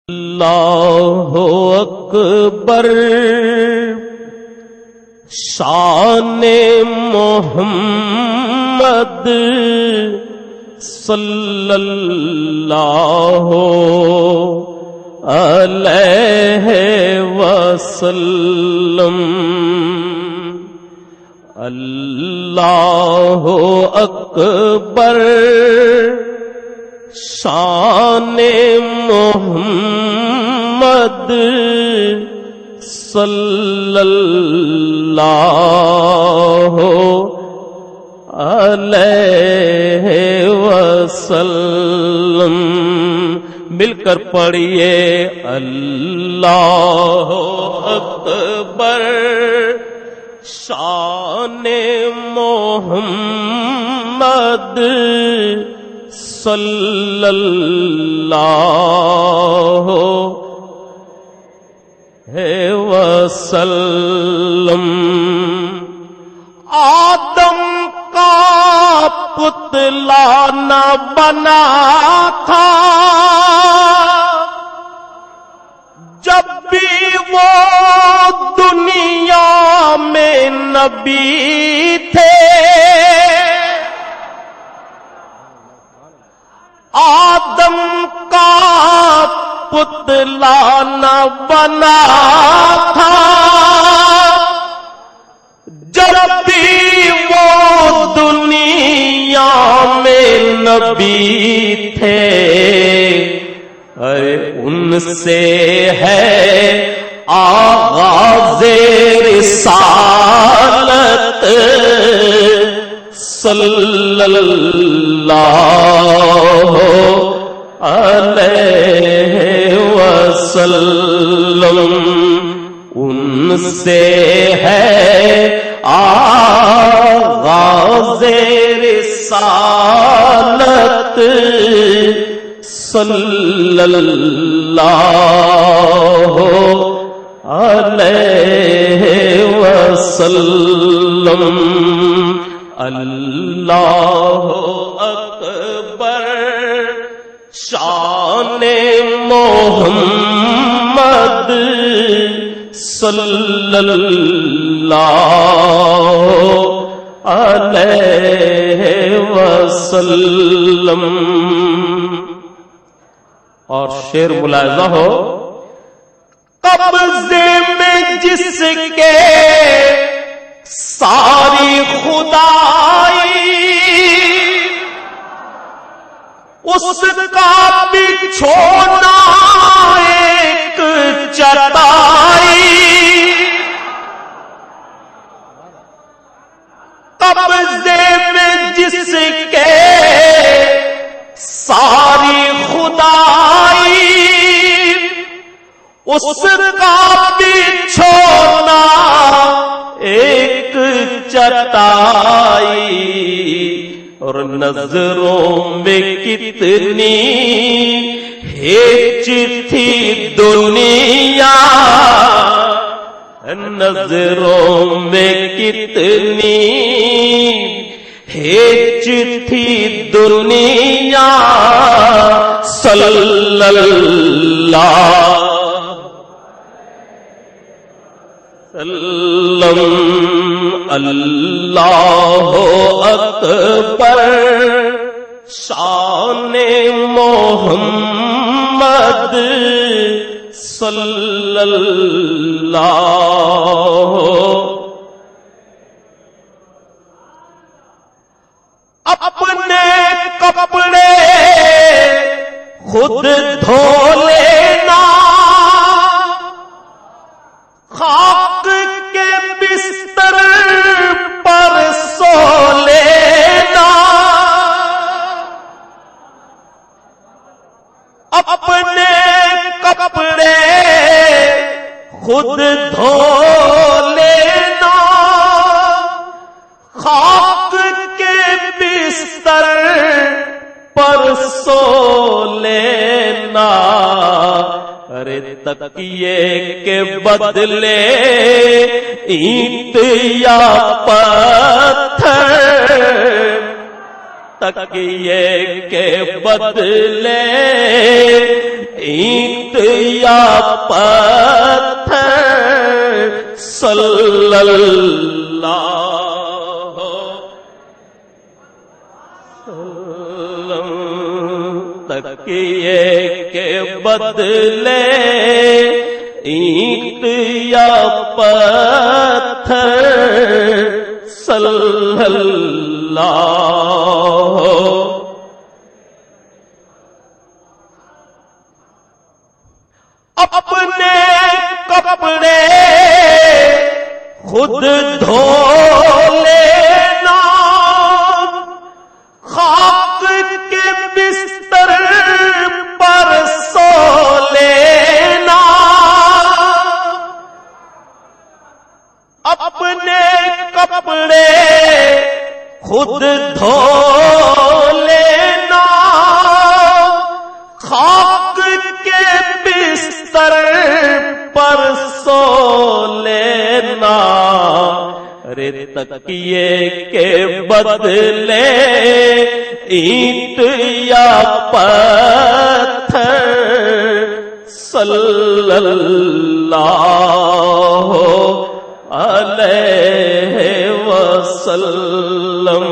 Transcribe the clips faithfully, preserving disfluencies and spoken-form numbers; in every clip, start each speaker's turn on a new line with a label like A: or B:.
A: اللہ اکبر شان محمد صلی اللہ علیہ وسلم۔ اللہ اکبر شان محمد صلی اللہ علیہ وسلم۔ مل کر پڑھیے اللہ اکبر شان محمد صلی اللہ علیہ وسلم۔ آدم کا پتلا نہ بنا تھا جب بھی وہ دنیا میں نبی تھے، آدم کا پتلا نہ بنا تھا جب بھی وہ دنیا میں نبی تھے۔ ارے ان سے ہے آغاز رسالت صلی اللہ علیہ وسلم۔ ان سے ہے آغاز رسالت صلی اللہ علیہ وسلم۔ اللہ اکبر شان محمد صلی اللہ علیہ وسلم۔ اور شعر ملاحظہ ہو، قبضے میں جس کے ساری خدائی، اس کا بچھونا ایک چٹائی، قبضے میں جس کے ساری خدائی، اس کا بچھونا ایک چٹائی، اور نظروں میں کتنی ہیچ تھی دنیا، نظروں میں کتنی ہیچ تھی دنیا، صلی اللہ اللہ اکبر شان محمد صلی اللہ۔ اپنے کپڑے خود دھو لینا، خاک کے بستر پر سو لینا، اپنے کپڑے خود دھو لینا، خاک کے بستر پر سو لینا، ارے تکیے کے بدلے اینٹ یا پتھر، تکیے کے بدلے اینٹ اینٹ یا پتھر صلی اللہ تکیے کے بدلے اینٹ یا پتھر صلی اللہ اپنے کپڑے خود دھو لینا خاک کے بستر پر سو لینا اپنے کپڑے خود دھو لینا خاک کے بستر پر سو لینا ارے تکیے کے بدلے اینٹ یا پتھر صلی اللہ علیہ وسلم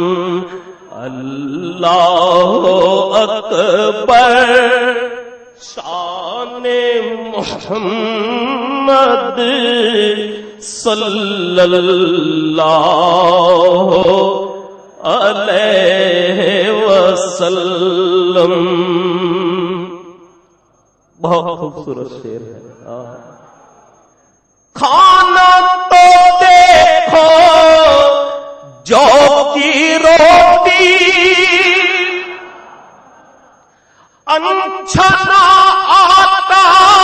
A: اللہ اکبر شان محمد صلی اللہ علیہ وسلم. بہت خوبصورت شعر ہے. کھانا تو دیکھو جو کی روٹی انچھنا آٹا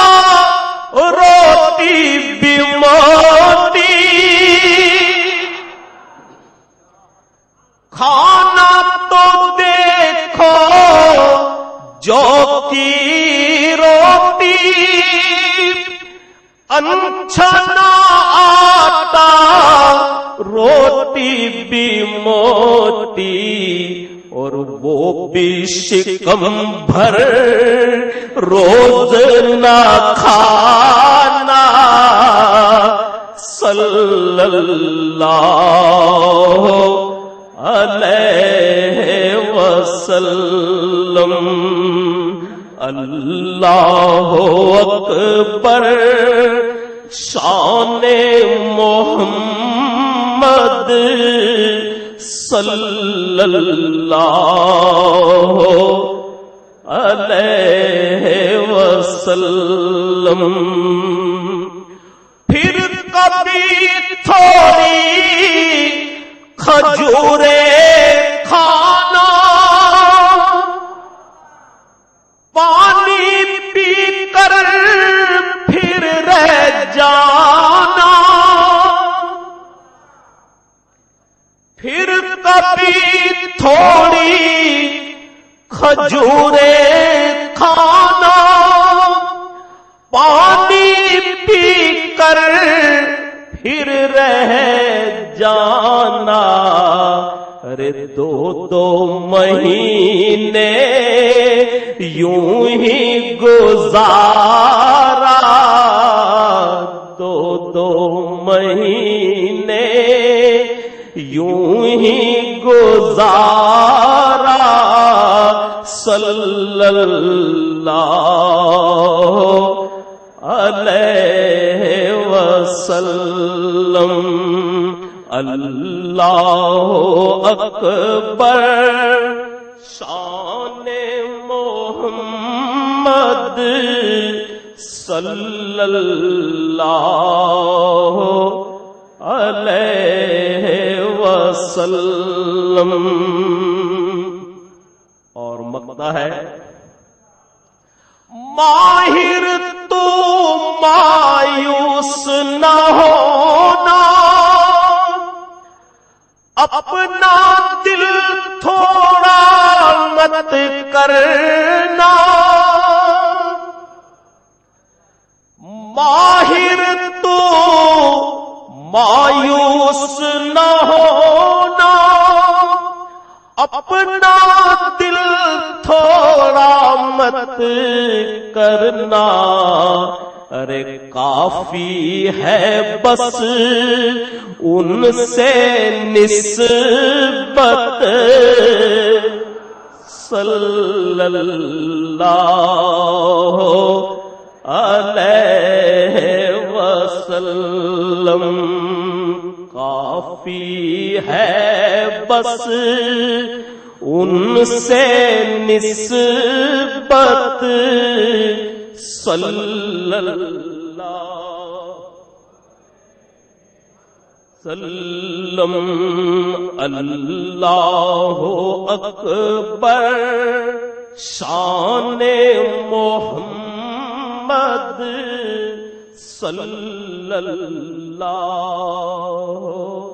A: روٹی بھی موٹی کھانا تو دیکھو جو کی روٹی انچھنا آٹا روٹی بھی موٹی اور وہ بھی شکم بھر روز نہ کھانا صلی اللہ علیہ وسلم. اللہ اکبر شان محمد صلی اللہ علیہ وسلم. پھر کبھی تھوڑی کھجورے کھانا پانی پی کر پھر رہ جانا پھر کبھی تھوڑی کھجورے کھانا پانی پی کر پھر رہ جانا ارے دو دو مہینے یوں ہی گزارا دو دو مہینے یوں ہی گزارا صلی اللہ علیہ وسلم. اللہ اکبر شان محمد صلی اللہ علیہ وسلم. اور مقطع ہے ماہر تو مایوس نہ ہونا اپنا دل تھوڑا مت کرنا ماہر تو مایوس نہ ہونا اپنا دل تھوڑا مت مت کرنا، ارے کافی ہے بس ان سے نسبت، صلی اللہ علیہ وسلم۔ کافی ہے بس ان سے نسبت، صلی اللہ وسلم۔ اللہ اکبر شان محمد، صلی اللہ